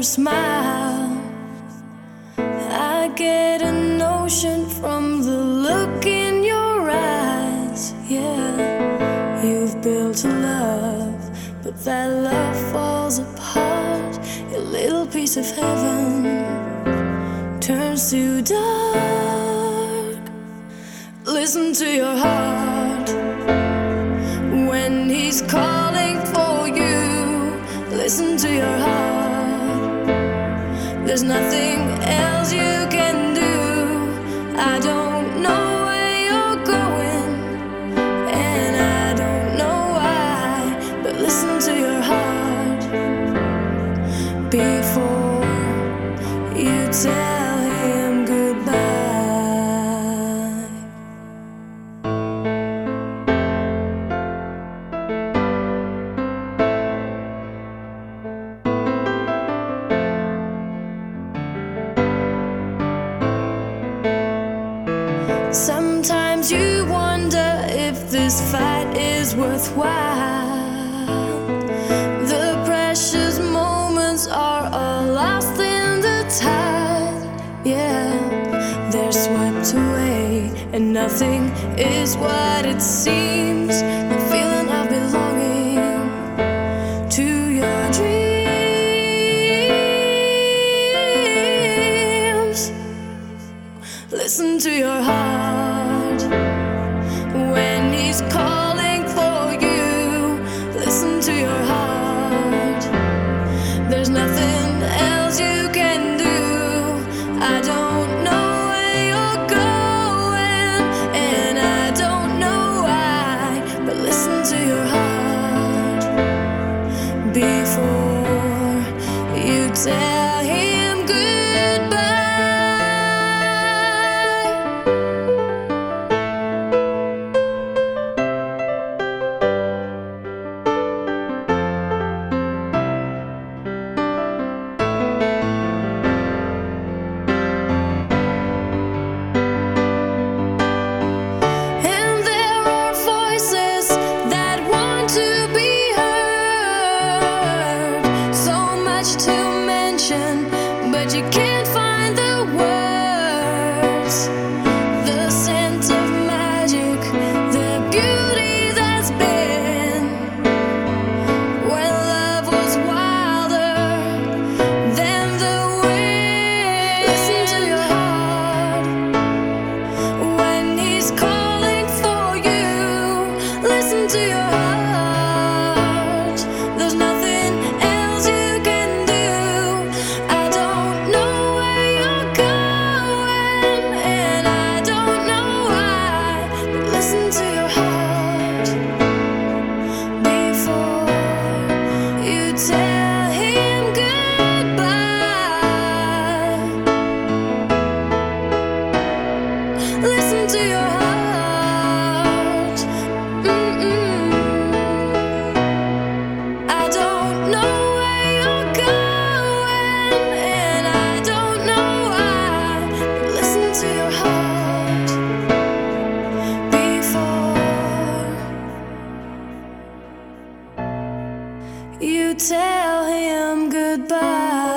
your smile. I get a notion from the look in your eyes. Yeah, you've built a love, but that love falls apart. Your little piece of heaven turns to dark. Listen to your heart when he's calling for you. Listen to your heart. There's nothing else you can do. I don't know where you're going, and I don't know why, but listen to your heart before you tell him goodbye. Sometimes you wonder if this fight is worthwhile. The precious moments are all lost in the tide. Yeah, they're swept away, and nothing is what it seems. The feeling of belonging to your dreams. Listen to your heart when he's calling for you. Listen to your heart. There's nothing else you can do. I don't know where you're going, and I don't know why, but listen to your heart before you tell him goodbye. But you can't find the words, the scent of magic, the beauty that's been when love was wilder than the wind. Listen to your heart when he's calling for you. Listen to your heart. There's nothing else you can do. I don't know where you're going, and I don't know why, but listen to your heart before you tell him goodbye. Listen to your heart. I don't know where you're going, and I don't know why, but listen to your heart before you tell him goodbye.